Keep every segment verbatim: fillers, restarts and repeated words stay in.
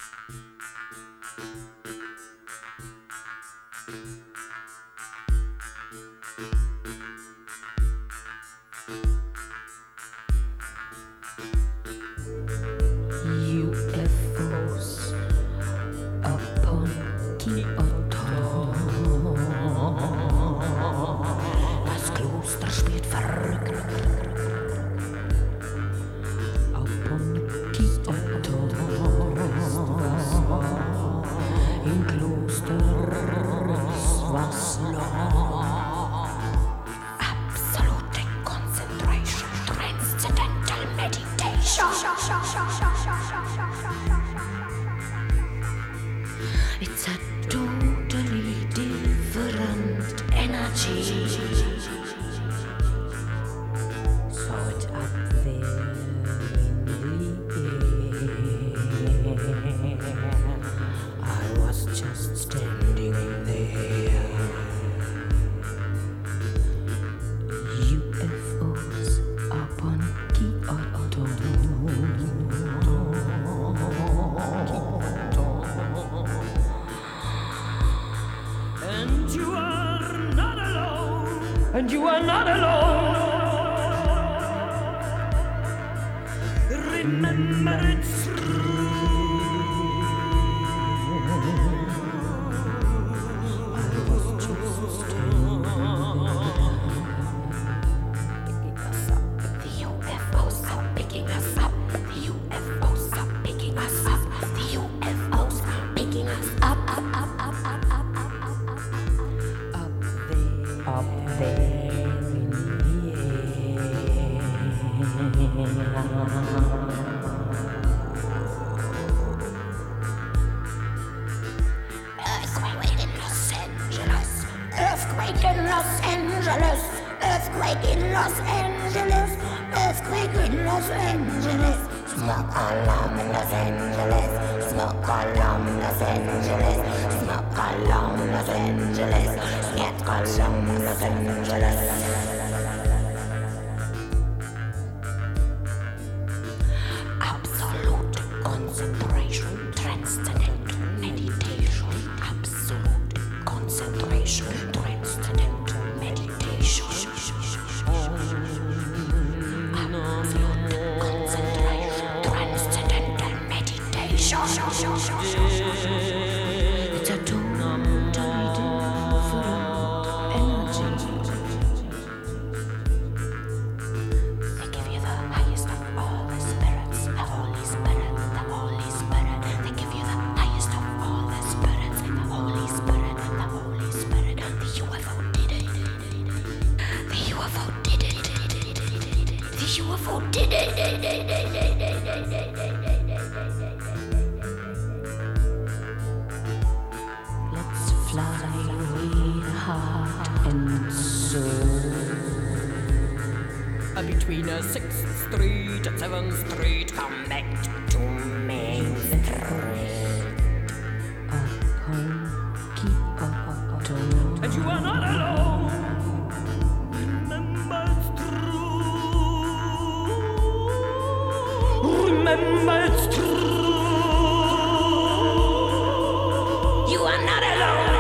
U F Os upon Kyoto. Das Kloster spielt verrückt. Upon Kyoto. Im Kloster ist was los. Absolute concentration, transcendental meditation. It's a totally different energy. So it's up there in the air. I was just standing there. U F Os upon Kyoto. And you are not alone. And you are not alone. Remember it's true. I was just standing picking us up. The U F Os are picking us up. The U F Os are picking us up. The U F Os are picking us up. Up, up, up, up, up, up, up, up, up there, up there in the air. Earthquake in Los Angeles. Earthquake in Los Angeles. Earthquake in Los Angeles. Earthquake in Los Angeles. Smoke alarm in Los Angeles. Smoke alarm in Los Angeles. Smoke alarm in Los Angeles. Get alarm in Los Angeles. Absolute concentration, transcendental meditation. Absolute concentration, transcendental meditation. Absolute concentration, transcendental meditation. It's a totally different energy. They give you the highest of all the spirits, the Holy Spirit, the Holy Spirit. They give you the highest of all the spirits, the Holy Spirit, the Holy Spirit. The U F O did it. The U F O did it. The U F O did it. Let's fly with heart and soul. Between a sixth Street and seventh Street, come back to Main Street. Upon Kyoto. And you are not alone. Remember it's true. Remember it's true. You are not alone.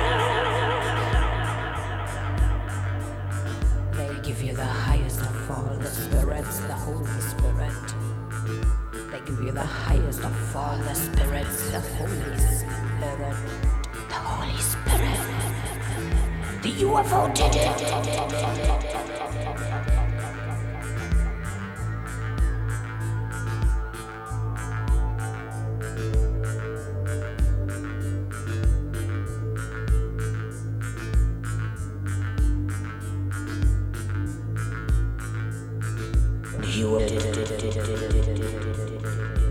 They give you the highest of all the spirits, the Holy Spirit. They give you the highest of all the spirits, the Holy Spirit. The Holy Spirit. The U F O did it. You did it.